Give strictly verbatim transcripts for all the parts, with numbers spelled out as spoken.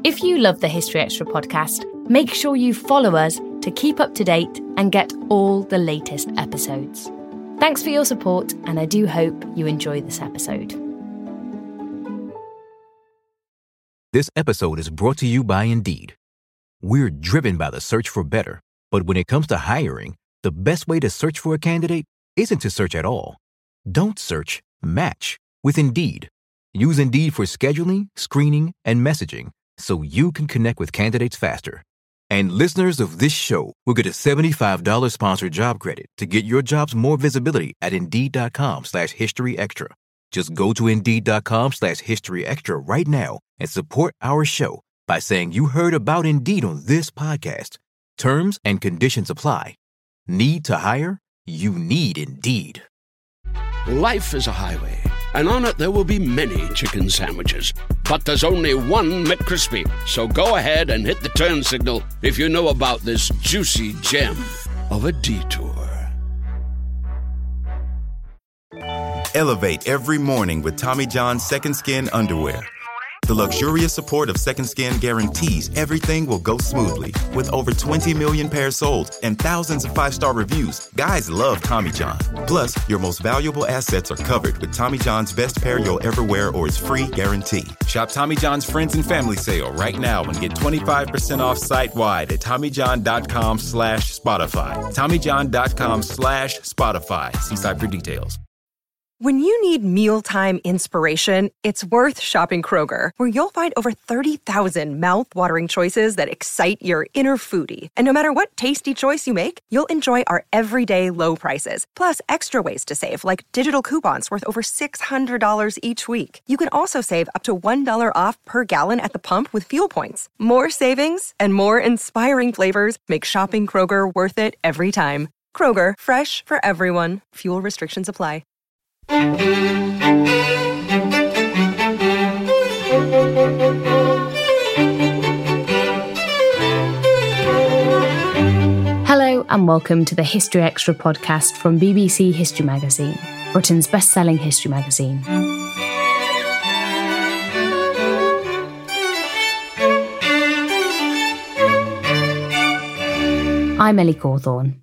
If you love the History Extra podcast, make sure you follow us to keep up to date and get all the latest episodes. Thanks for your support, and I do hope you enjoy this episode. This episode is brought to you by Indeed. We're driven by the search for better, but when it comes to hiring, the best way to search for a candidate isn't to search at all. Don't search, match with Indeed. Use Indeed for scheduling, screening, and messaging so you can connect with candidates faster. And listeners of this show will get a seventy-five dollars sponsored job credit to get your jobs more visibility at Indeed.com slash History Extra. Just go to Indeed.com slash History Extra right now and support our show by saying you heard about Indeed on this podcast. Terms and conditions apply. Need to hire? You need Indeed. Life is a highway, and on it there will be many chicken sandwiches. But there's only one McCrispy. So go ahead and hit the turn signal if you know about this juicy gem of a detour. Elevate every morning with Tommy John's Second Skin underwear. The luxurious support of Second Skin guarantees everything will go smoothly. With over twenty million pairs sold and thousands of five-star reviews, guys love Tommy John. Plus, your most valuable assets are covered with Tommy John's best pair you'll ever wear or its free guarantee. Shop Tommy John's Friends and Family Sale right now and get twenty-five percent off site-wide at TommyJohn.com slash Spotify. TommyJohn.com slash Spotify. See site for details. When you need mealtime inspiration, it's worth shopping Kroger, where you'll find over thirty thousand mouth-watering choices that excite your inner foodie. And no matter what tasty choice you make, you'll enjoy our everyday low prices, plus extra ways to save, like digital coupons worth over six hundred dollars each week. You can also save up to one dollar off per gallon at the pump with fuel points. More savings and more inspiring flavors make shopping Kroger worth it every time. Kroger, fresh for everyone. Fuel restrictions apply. Hello and welcome to the History Extra podcast from B B C History Magazine, Britain's best-selling history magazine. I'm Ellie Cawthorne.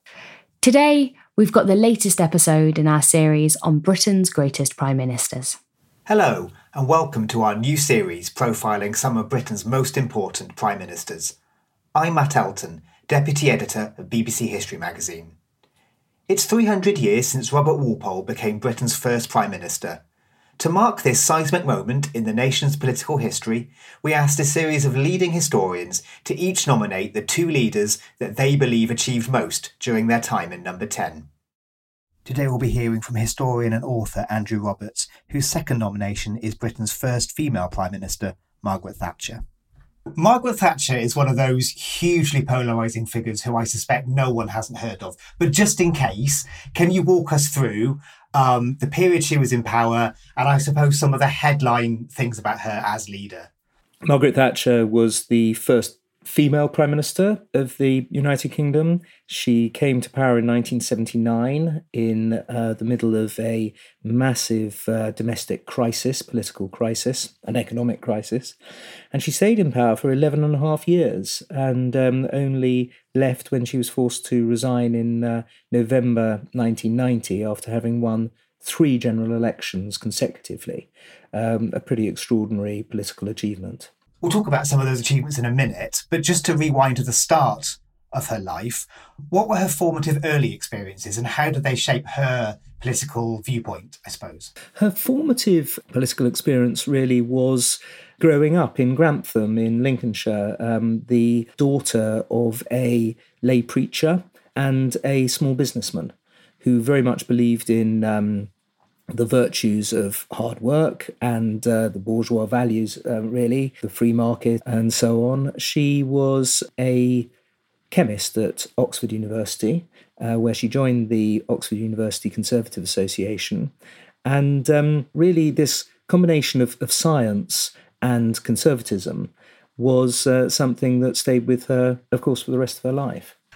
Today, we've got the latest episode in our series on Britain's greatest Prime Ministers. Hello, and welcome to our new series profiling some of Britain's most important Prime Ministers. I'm Matt Elton, Deputy Editor of B B C History Magazine. It's three hundred years since Robert Walpole became Britain's first Prime Minister. To mark this seismic moment in the nation's political history, we asked a series of leading historians to each nominate the two leaders that they believe achieved most during their time in Number ten. Today we'll be hearing from historian and author Andrew Roberts, whose second nomination is Britain's first female Prime Minister, Margaret Thatcher. Margaret Thatcher is one of those hugely polarising figures who I suspect no one hasn't heard of. But just in case, can you walk us through um, the period she was in power and I suppose some of the headline things about her as leader? Margaret Thatcher was the first female Prime Minister of the United Kingdom. She came to power in nineteen seventy-nine in uh, the middle of a massive uh, domestic crisis, political crisis, an economic crisis. And she stayed in power for eleven and a half years and um, only left when she was forced to resign in uh, November nineteen ninety after having won three general elections consecutively. Um, a pretty extraordinary political achievement. We'll talk about some of those achievements in a minute, but just to rewind to the start of her life, what were her formative early experiences and how did they shape her political viewpoint, I suppose? Her formative political experience really was growing up in Grantham in Lincolnshire, um, the daughter of a lay preacher and a small businessman who very much believed in um, the virtues of hard work and uh, the bourgeois values, uh, really, the free market and so on. She was a chemist at Oxford University, uh, where she joined the Oxford University Conservative Association. And um, really this combination of, of science and conservatism was uh, something that stayed with her, of course, for the rest of her life.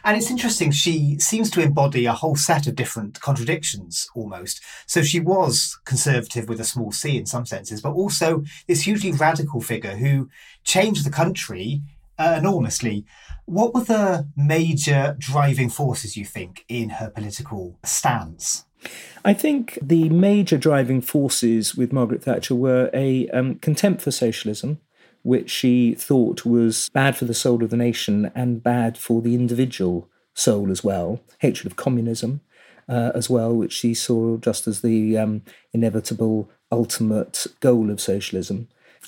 And it's interesting, she seems to embody a whole set of different contradictions almost. So she was conservative with a small c in some senses, but also this hugely radical figure who changed the country uh, enormously. What were the major driving forces, you think, in her political stance? I think the major driving forces with Margaret Thatcher were a um, contempt for socialism, which she thought was bad for the soul of the nation and bad for the individual soul as well. Hatred of communism uh, as well, which she saw just as the um, inevitable ultimate goal of socialism.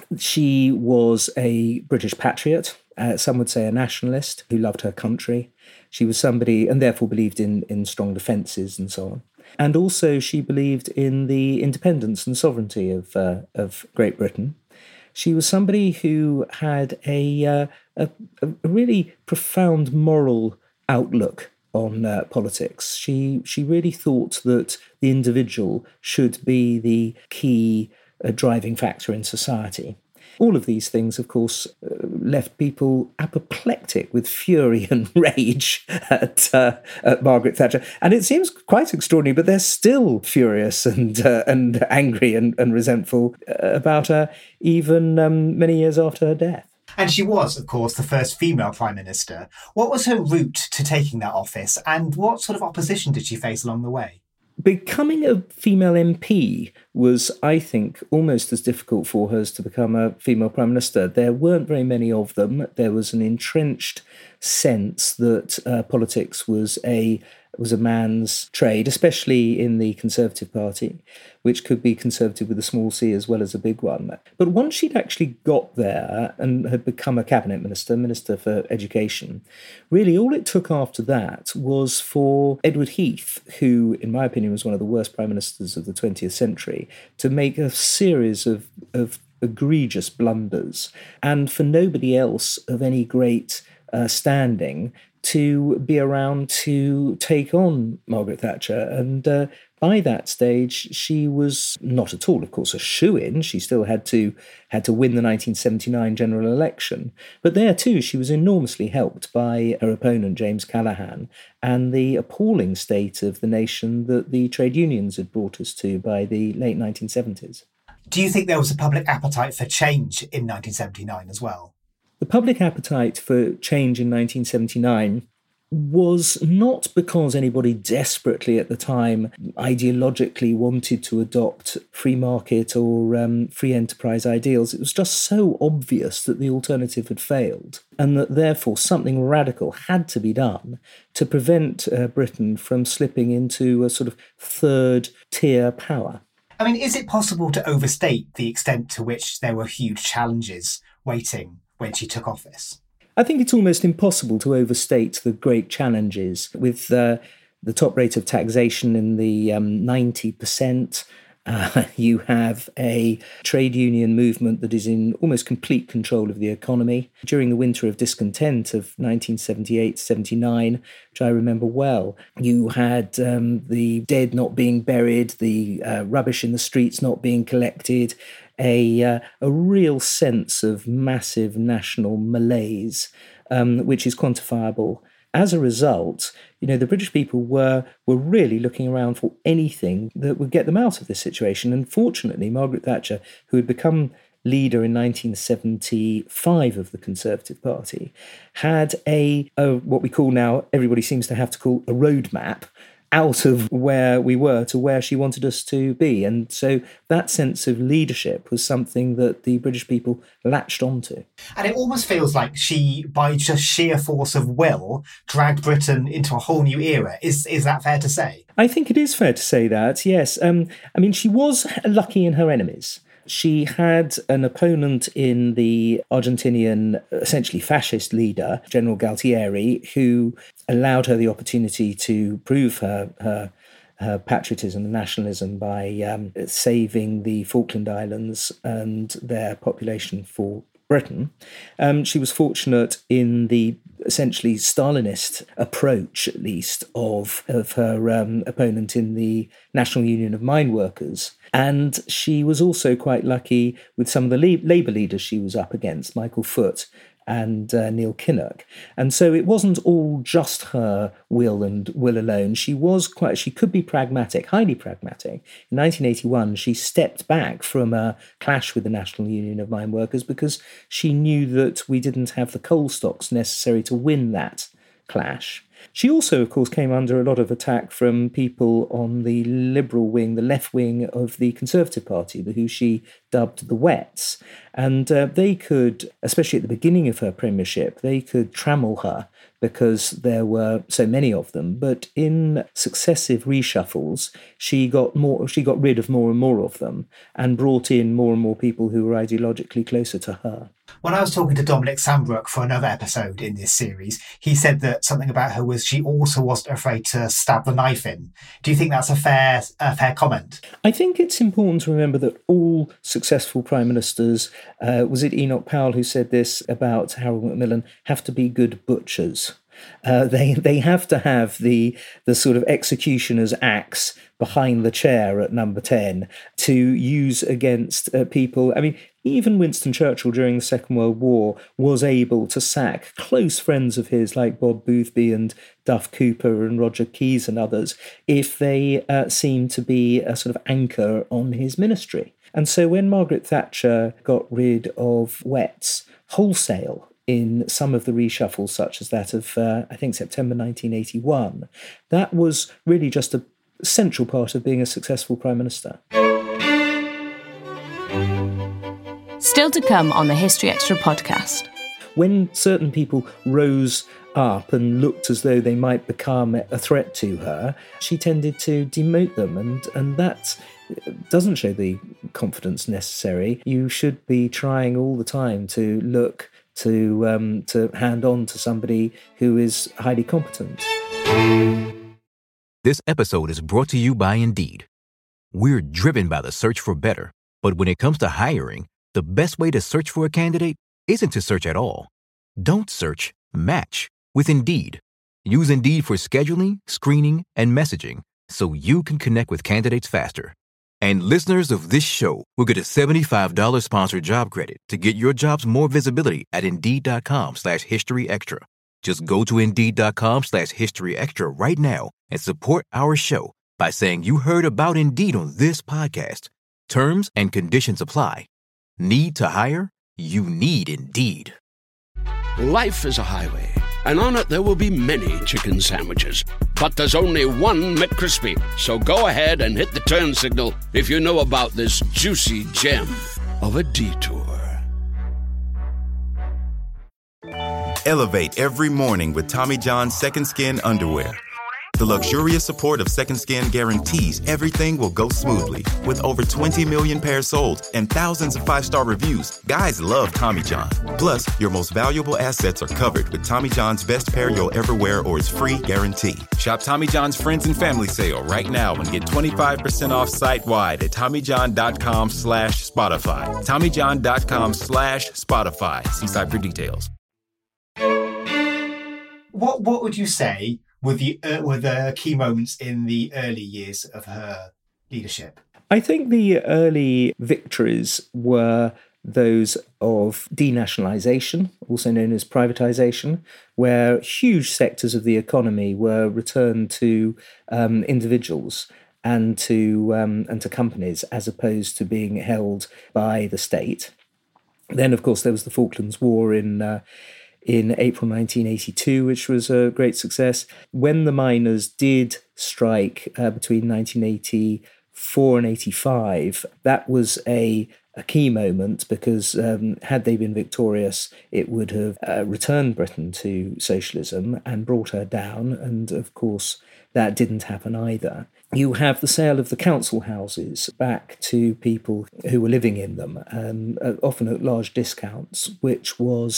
She was a British patriot, uh, some would say a nationalist, who loved her country. She was somebody, and therefore believed in, in strong defences and so on. And also she believed in the independence and sovereignty of uh, of Great Britain. She was somebody who had a, uh, a, a really profound moral outlook on uh, politics. She she really thought that the individual should be the key uh, driving factor in society. All of these things, of course, uh, left people apoplectic with fury and rage at, uh, at Margaret Thatcher. And it seems quite extraordinary, but they're still furious and uh, and angry and, and resentful about her, even um, many years after her death. And she was, of course, the first female Prime Minister. What was her route to taking that office, and what sort of opposition did she face along the way? Becoming a female M P was, I think, almost as difficult for her as to become a female Prime Minister. There weren't very many of them. There was an entrenched sense that uh, politics was a was a man's trade, especially in the Conservative Party, which could be Conservative with a small c as well as a big one. But once she'd actually got there and had become a cabinet minister, Minister for Education, really all it took after that was for Edward Heath, who, in my opinion, was one of the worst prime ministers of the twentieth century, to make a series of, of egregious blunders, and for nobody else of any great uh, standing to be around to take on Margaret Thatcher. And uh, by that stage, she was not at all, of course, a shoo-in. She still had to had to win the nineteen seventy-nine general election. But there, too, she was enormously helped by her opponent, James Callaghan, and the appalling state of the nation that the trade unions had brought us to by the late nineteen seventies. Do you think there was a public appetite for change in nineteen seventy-nine as well? The public appetite for change in nineteen seventy-nine was not because anybody desperately at the time ideologically wanted to adopt free market or um, free enterprise ideals. It was just so obvious that the alternative had failed, and that therefore something radical had to be done to prevent uh, Britain from slipping into a sort of third-tier power. I mean, is it possible to overstate the extent to which there were huge challenges waiting when she took office? I think it's almost impossible to overstate the great challenges with uh, the top rate of taxation in the um, ninety percent. Uh, you have a trade union movement that is in almost complete control of the economy. During the winter of discontent of nineteen seventy-eight seventy-nine, which I remember well, you had um, the dead not being buried, the uh, rubbish in the streets not being collected, a uh, a real sense of massive national malaise, um, which is quantifiable. As a result, you know, the British people were were really looking around for anything that would get them out of this situation. And fortunately, Margaret Thatcher, who had become leader in nineteen seventy-five of the Conservative Party, had a, a what we call now, everybody seems to have to call a roadmap out of where we were to where she wanted us to be. And so that sense of leadership was something that the British people latched onto. And it almost feels like she, by just sheer force of will, dragged Britain into a whole new era. Is is that fair to say? I think it is fair to say that, yes. Um, I mean, she was lucky in her enemies. She had an opponent in the Argentinian, essentially fascist leader, General Galtieri, who allowed her the opportunity to prove her her, her patriotism and nationalism by um, saving the Falkland Islands and their population for Britain. Um, she was fortunate in the essentially Stalinist approach, at least, of, of her um, opponent in the National Union of Mine Workers, And she was also quite lucky with some of the Labour leaders she was up against, Michael Foot and uh, Neil Kinnock. And so it wasn't all just her will and will alone. She was quite, she could be pragmatic, highly pragmatic. In nineteen eighty-one, she stepped back from a clash with the National Union of Mine Workers because she knew that we didn't have the coal stocks necessary to win that clash. She also, of course, came under a lot of attack from people on the liberal wing, the left wing of the Conservative Party, who she dubbed the Wets. And uh, they could, especially at the beginning of her premiership, they could trammel her because there were so many of them. But in successive reshuffles, she got more. She got rid of more and more of them and brought in more and more people who were ideologically closer to her. When I was talking to Dominic Sambrook for another episode in this series, he said that something about her was she also wasn't afraid to stab the knife in. Do you think that's a fair, a fair comment? I think it's important to remember that all successful prime ministers, uh, was it Enoch Powell who said this about Harold Macmillan, have to be good butchers. Uh, they they have to have the the sort of executioner's axe behind the chair at number ten to use against uh, people. I mean, even Winston Churchill during the Second World War was able to sack close friends of his like Bob Boothby and Duff Cooper and Roger Keyes and others if they uh, seemed to be a sort of anchor on his ministry. And so when Margaret Thatcher got rid of Wets wholesale in some of the reshuffles, such as that of, uh, I think, September nineteen eighty-one, that was really just a central part of being a successful Prime Minister. Still to come on the History Extra podcast. When certain people rose up and looked as though they might become a threat to her, she tended to demote them, and, and that doesn't show the confidence necessary. You should be trying all the time to look to um, to hand on to somebody who is highly competent. This episode is brought to you by Indeed. We're driven by the search for better, but when it comes to hiring, the best way to search for a candidate isn't to search at all. Don't search, match with Indeed. Use Indeed for scheduling, screening, and messaging so you can connect with candidates faster. And listeners of this show will get a seventy-five dollars sponsored job credit to get your jobs more visibility at Indeed.com slash History Extra. Just go to Indeed.com slash History Extra right now and support our show by saying you heard about Indeed on this podcast. Terms and conditions apply. Need to hire? You need Indeed. Life is a highway, and on it there will be many chicken sandwiches. But there's only one McCrispy. So go ahead and hit the turn signal if you know about this juicy gem of a detour. Elevate every morning with Tommy John's Second Skin underwear. The luxurious support of Second Skin guarantees everything will go smoothly. With over twenty million pairs sold and thousands of five-star reviews, guys love Tommy John. Plus, your most valuable assets are covered with Tommy John's best pair you'll ever wear or its free guarantee. Shop Tommy John's Friends and Family Sale right now and get twenty-five percent off site-wide at TommyJohn.com slash Spotify. TommyJohn.com slash Spotify. See site for details. What What would you say were the uh, were the key moments in the early years of her leadership? I think the early victories were those of denationalisation, also known as privatisation, where huge sectors of the economy were returned to um, individuals and to um, and to companies, as opposed to being held by the state. Then, of course, there was the Falklands War in uh, in April nineteen eighty-two, which was a great success. When the miners did strike uh, between nineteen eighty-four and eighty-five, that was a, a key moment because um, had they been victorious, it would have uh, returned Britain to socialism and brought her down. And of course, that didn't happen either. You have the sale of the council houses back to people who were living in them, um, often at large discounts, which was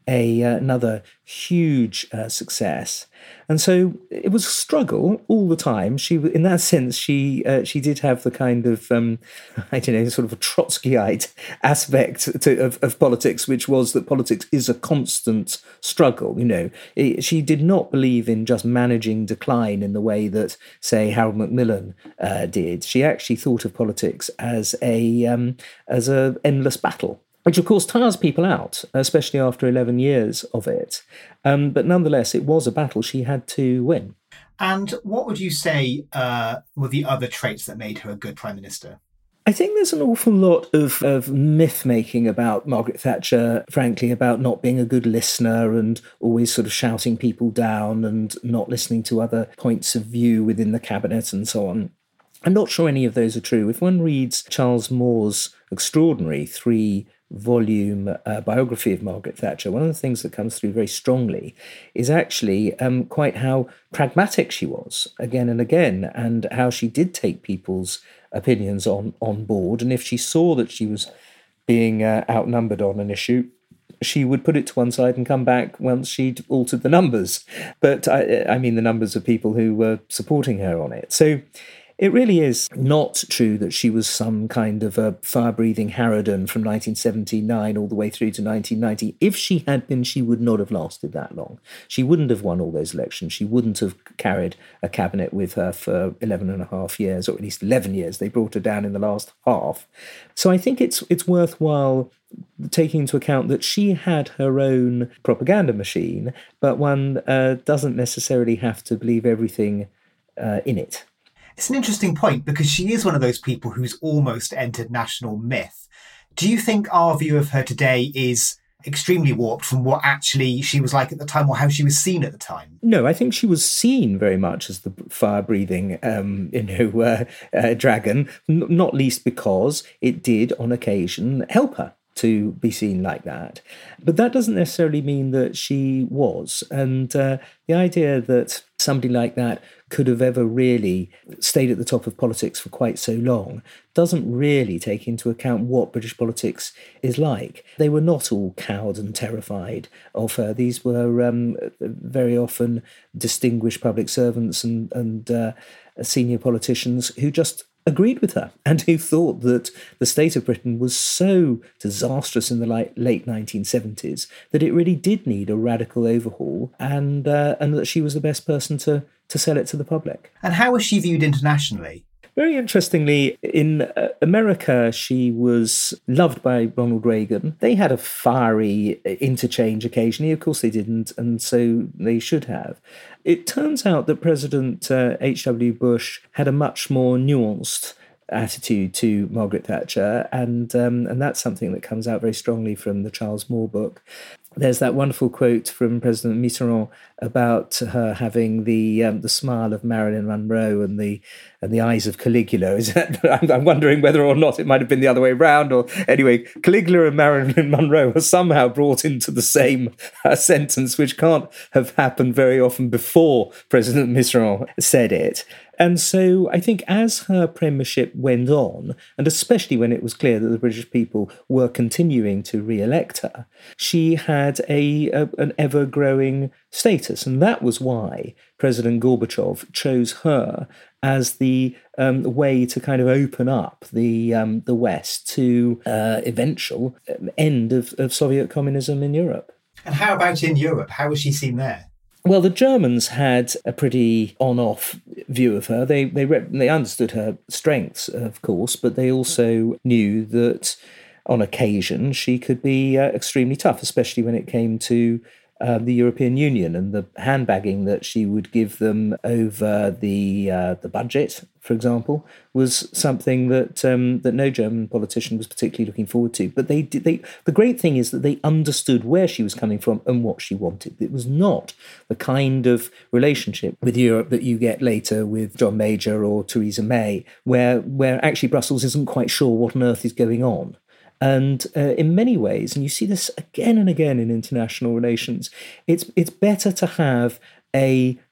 a uh, another huge uh, success. And so it was a struggle all the time. She, in that sense, she uh, she did have the kind of, um, I don't know, sort of a Trotskyite aspect to, of, of politics, which was that politics is a constant struggle. You know, it, she did not believe in just managing decline in the way that, say, Harold Macmillan uh, did. She actually thought of politics as a um, as a endless battle, which of course tires people out, especially after eleven years of it. Um, but nonetheless, it was a battle she had to win. And what would you say uh, were the other traits that made her a good Prime Minister? I think there's an awful lot of, of myth-making about Margaret Thatcher, frankly, about not being a good listener and always sort of shouting people down and not listening to other points of view within the cabinet and so on. I'm not sure any of those are true. If one reads Charles Moore's extraordinary three volume uh, biography of Margaret Thatcher, one of the things that comes through very strongly is actually um, quite how pragmatic she was again and again, and how she did take people's opinions on, on board. And if she saw that she was being uh, outnumbered on an issue, she would put it to one side and come back once she'd altered the numbers. But I, I mean the numbers of people who were supporting her on it. So it really is not true that she was some kind of a fire-breathing harridan from nineteen seventy-nine all the way through to nineteen ninety. If she had been, she would not have lasted that long. She wouldn't have won all those elections. She wouldn't have carried a cabinet with her for eleven and a half years, or at least eleven years. They brought her down in the last half. So I think it's it's worthwhile taking into account that she had her own propaganda machine, but one uh, doesn't necessarily have to believe everything uh, in it. It's an interesting point because she is one of those people who's almost entered national myth. Do you think our view of her today is extremely warped from what actually she was like at the time, or how she was seen at the time? No, I think she was seen very much as the fire-breathing, um, you know, uh, uh, dragon, n- not least because it did, on occasion, help her to be seen like that. But that doesn't necessarily mean that she was. And uh, the idea that somebody like that could have ever really stayed at the top of politics for quite so long doesn't really take into account what British politics is like. They were not all cowed and terrified of her. These were um, very often distinguished public servants and, and uh, senior politicians who just agreed with her and who thought that the state of Britain was so disastrous in the late, late nineteen seventies that it really did need a radical overhaul, and uh, and that she was the best person to to sell it to the public. And how was she viewed internationally? Very interestingly, in uh, America, she was loved by Ronald Reagan. They had a fiery interchange occasionally. Of course they didn't, and so they should have. It turns out that President uh, H W Bush had a much more nuanced attitude to Margaret Thatcher, and um, and that's something that comes out very strongly from the Charles Moore book. There's that wonderful quote from President Mitterrand about her having the um, the smile of Marilyn Monroe and the and the eyes of Caligula. Is that, I'm wondering whether or not it might have been the other way around. Or anyway, Caligula and Marilyn Monroe are somehow brought into the same uh, sentence, which can't have happened very often before President Mitterrand said it. And so I think as her premiership went on, and especially when it was clear that the British people were continuing to re-elect her, she had a, a an ever-growing status. And that was why President Gorbachev chose her as the um, way to kind of open up the um, the West to uh, eventual end of, of Soviet communism in Europe. And how about in Europe? How was she seen there? Well, the Germans had a pretty on-off view of her. They they they understood her strengths, of course, but they also knew that on occasion she could be uh, extremely tough, especially when it came to uh, the European Union and the handbagging that she would give them over the uh, the budget, for example, was something that um, that no German politician was particularly looking forward to. But they did. They the great thing is that they understood where she was coming from and what she wanted. It was not the kind of relationship with Europe that you get later with John Major or Theresa May, where where actually Brussels isn't quite sure what on earth is going on. And uh, in many ways, and you see this again and again in international relations, it's it's better to have a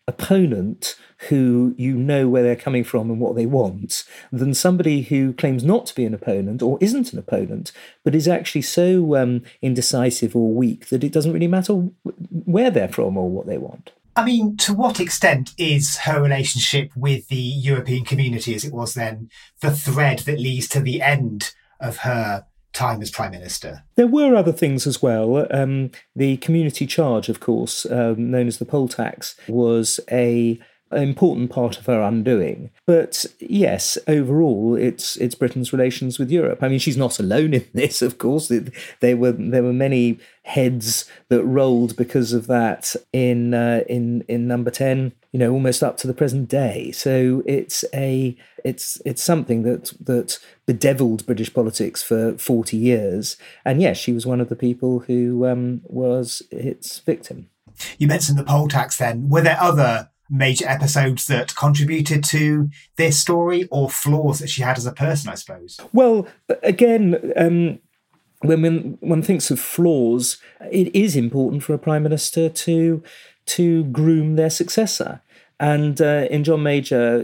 opponent who you know where they're coming from and what they want than somebody who claims not to be an opponent or isn't an opponent, but is actually so um, indecisive or weak that it doesn't really matter where they're from or what they want. I mean, to what extent is her relationship with the European community, as it was then, the thread that leads to the end of her time as Prime Minister? There were other things as well. Um, the community charge, of course, um, known as the poll tax, was a an important part of her undoing. But yes, overall, it's it's Britain's relations with Europe. I mean, she's not alone in this, of course. There were there were many heads that rolled because of that in uh, in in Number ten, you know, almost up to the present day. So it's a it's it's something that that bedeviled British politics for forty years. And yes, she was one of the people who um, was its victim. You mentioned the poll tax then. Were there other major episodes that contributed to this story, or flaws that she had as a person, I suppose? Well, again, um, when, when one thinks of flaws, it is important for a Prime Minister to to groom their successor. And uh, in John Major,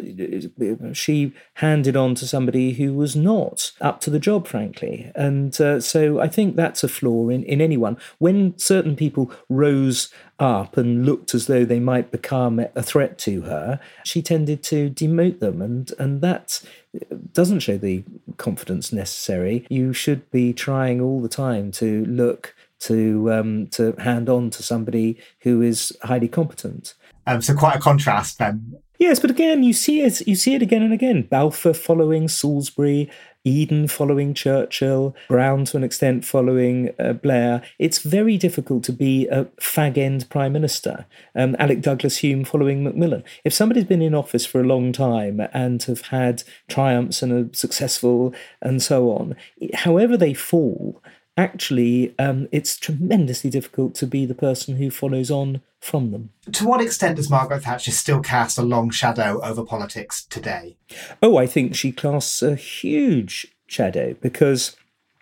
she handed on to somebody who was not up to the job, frankly. And uh, so I think that's a flaw in, in anyone. When certain people rose up and looked as though they might become a threat to her, she tended to demote them. And, and that doesn't show the confidence necessary. You should be trying all the time to look to um, to hand on to somebody who is highly competent. Um, so quite a contrast then. Yes, but again, you see it. You see it again and again. Balfour following Salisbury, Eden following Churchill, Brown to an extent following uh, Blair. It's very difficult to be a fag-end prime minister. Um, Alec Douglas-Hume following Macmillan. If somebody's been in office for a long time and have had triumphs and are successful and so on, however they fall, actually, um, it's tremendously difficult to be the person who follows on from them. To what extent does Margaret Thatcher still cast a long shadow over politics today? Oh, I think she casts a huge shadow because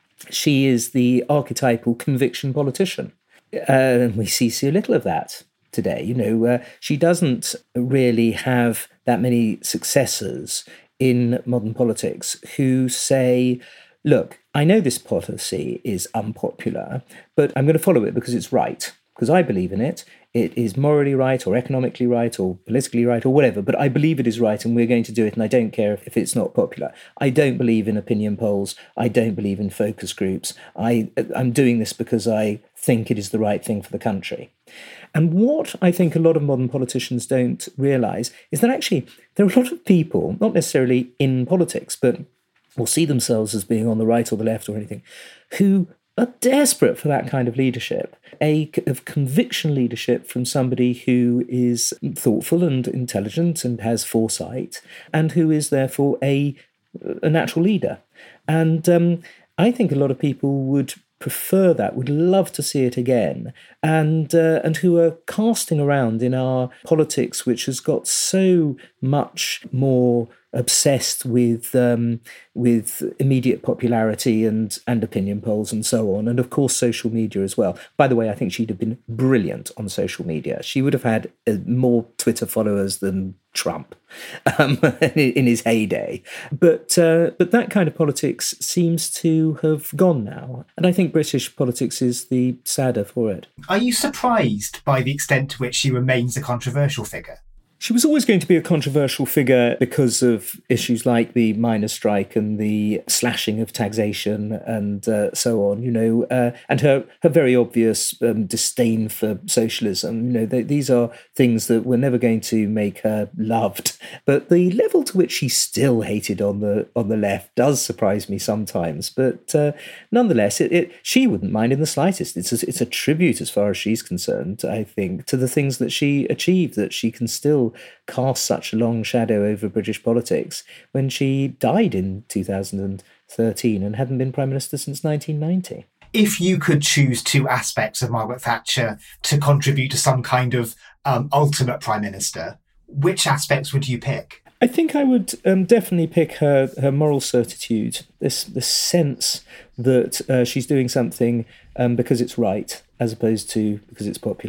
she is the archetypal conviction politician. Uh, and we see so little of that today. You know, uh, she doesn't really have that many successors in modern politics who say, look, I know this policy is unpopular, but I'm going to follow it because it's right, because I believe in it. It is morally right or economically right or politically right or whatever, but I believe it is right and we're going to do it and I don't care if it's not popular. I don't believe in opinion polls. I don't believe in focus groups. I, I'm doing this because I think it is the right thing for the country. And what I think a lot of modern politicians don't realise is that actually there are a lot of people, not necessarily in politics, but will see themselves as being on the right or the left or anything, who are desperate for that kind of leadership, a of conviction leadership from somebody who is thoughtful and intelligent and has foresight, and who is therefore a a natural leader. And um, I think a lot of people would prefer that, would love to see it again, and uh, and who are casting around in our politics, which has got so much more obsessed with um, with immediate popularity and and opinion polls and so on, and of course social media as well. By the way, I think she'd have been brilliant on social media. She would have had uh, more Twitter followers than Trump um, in his heyday. But uh, but that kind of politics seems to have gone now, and I think British politics is the sadder for it. Are you surprised by the extent to which she remains a controversial figure? She was always going to be a controversial figure because of issues like the miners' strike and the slashing of taxation and uh, so on, you know, uh, and her, her very obvious um, disdain for socialism. You know, they, these are things that were never going to make her loved. But the level to which she's still hated on the on the left does surprise me sometimes. But uh, nonetheless, it, it she wouldn't mind in the slightest. It's a, it's a tribute, as far as she's concerned, I think, to the things that she achieved, that she can still cast such a long shadow over British politics when she died in two thousand thirteen and hadn't been Prime Minister since nineteen ninety. If you could choose two aspects of Margaret Thatcher to contribute to some kind of um, ultimate Prime Minister, which aspects would you pick? I think I would um, definitely pick her her moral certitude, this, this sense that uh, she's doing something um, because it's right, as opposed to because it's popular.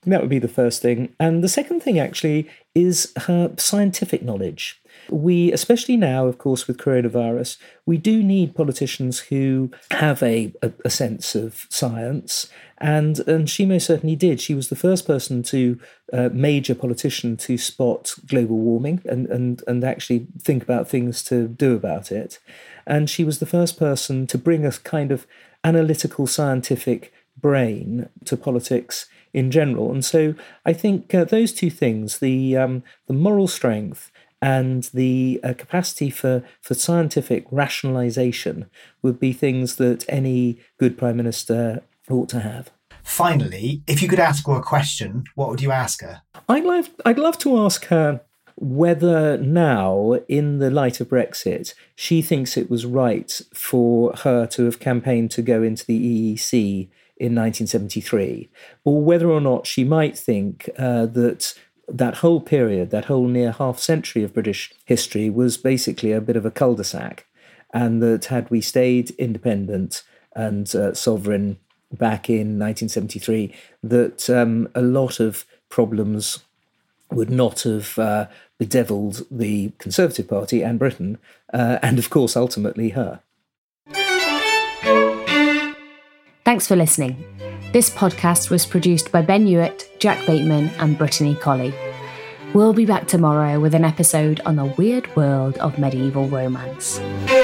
That would be the first thing. And the second thing, actually, is her scientific knowledge. We, especially now, of course, with coronavirus, we do need politicians who have a, a, a sense of science. And, and she most certainly did. She was the first person to, uh, major politician to spot global warming and, and, and actually think about things to do about it. And she was the first person to bring a kind of analytical, scientific brain to politics in general. And so I think uh, those two things, the um, the moral strength and the uh, capacity for, for scientific rationalisation, would be things that any good Prime Minister ought to have. Finally, if you could ask her a question, what would you ask her? I'd love, I'd love to ask her whether now, in the light of Brexit, she thinks it was right for her to have campaigned to go into the E E C in nineteen seventy-three, or whether or not she might think uh, that that whole period, that whole near half century of British history was basically a bit of a cul-de-sac, and that had we stayed independent and uh, sovereign back in nineteen seventy-three, that um, a lot of problems would not have uh, bedeviled the Conservative Party and Britain, uh, and of course, ultimately her. Thanks for listening. This podcast was produced by Ben Hewitt, Jack Bateman and Brittany Colley. We'll be back tomorrow with an episode on the weird world of medieval romance.